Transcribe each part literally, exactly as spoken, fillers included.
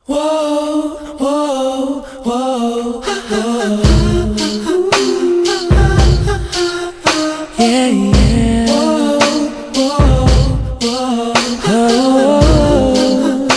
Whoa, whoa, whoa, whoa. Yeah, yeah. Whoa, whoa, whoa, whoa.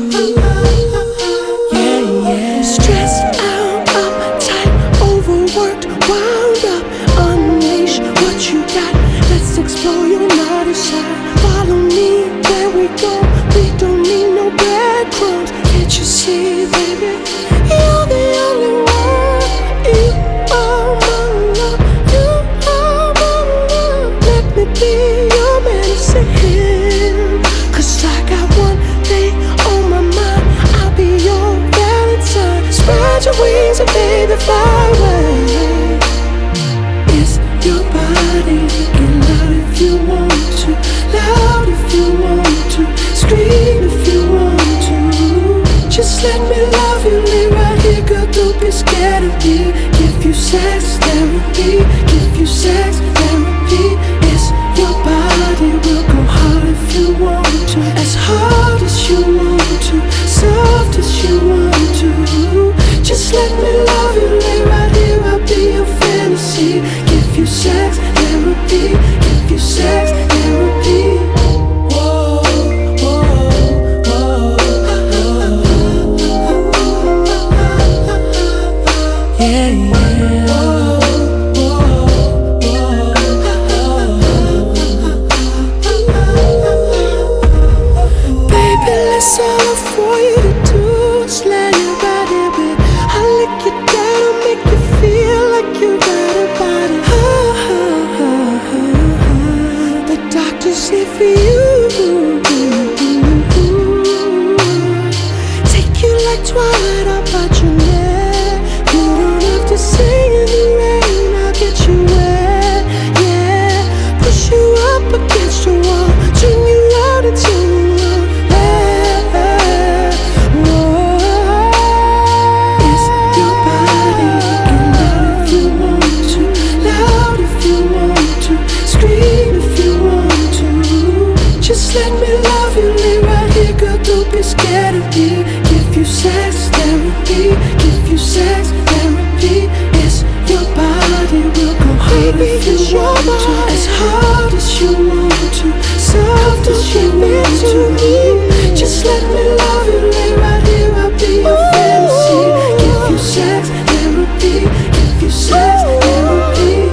Yeah, yeah. Stressed out, uptight, overworked, wound up. Unleash what you got. Let's explore your naughty side. Follow me where we go. We don't need no breadcrumbs. Can't you see, baby? You're the only one. You are my love. You are my love. Let me be your medicine. 'Cause I got one thing on my mind. I'll be your Valentine. Spread your wings and baby fly away. It's your body. Get loud if you want to. Loud if you want to. Scream if you want to. Just let me love you, lay right here, girl, don't be scared of me. Give you sex therapy, give you sex therapy. It's your body, we'll go hard if you want to. As hard as you want to, soft as you want to. Just let me love you, lay right here, I'll be your fantasy. Give you sex therapy, give you sex therapy. Yeah, yeah. Baby, that's all I for you to do. Just let your body be. I'll lick you down, I'll make you feel like you got a body. Ah, ah, ah, ah, ah. The doctor's here for you. Take you like Twilight, I'll bite your neck. You don't have to sing in the rain, I'll get you wet. Yeah, push you up against your wall, turn you out and turn you on. Yeah, whoa. It's your body, get loud if you want to, loud if you want to, scream if you want to. Just let me love you, lay right here, girl, don't be scared of me. Give you sex therapy, give you sex therapy. It's your body, we'll go hard if you want to. As hard as you want to, soft as you want to. Just let me love you, lay right here, I'll be your fantasy. Give you sex therapy, give you sex therapy.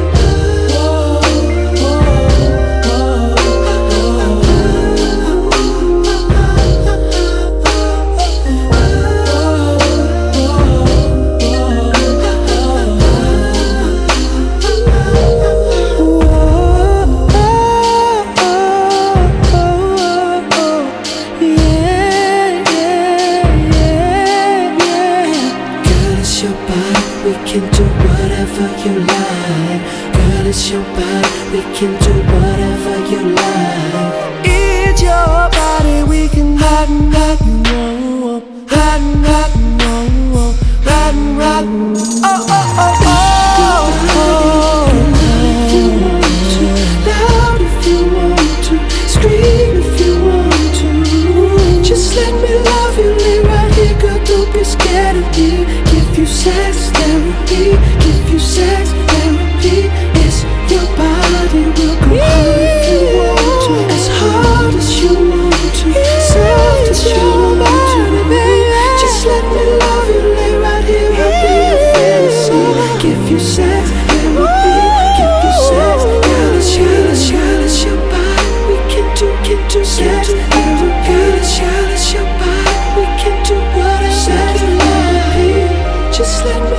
We can do whatever you like. Girl, it's your body. We can do whatever you like. It's your body, we can hot and hot and roll, hot and hot and roll, hot and rock. Oh, oh, oh, oh, If you want to, loud if you want to, scream if you want to. Just let me love you, lay right here, girl, don't be scared of me. Give you sex therapy, give you sex therapy. It's your body, we'll go hard if you want to, as hard as you want to, soft as you want to. Just let me love you, lay right here, I'll be your fantasy. Give you sex therapy, give you sex therapy. Girl, it's girl, it's your body, we can do, can do sex therapy. Girl, it's girl, it's your body, we can do whatever you like. Just let me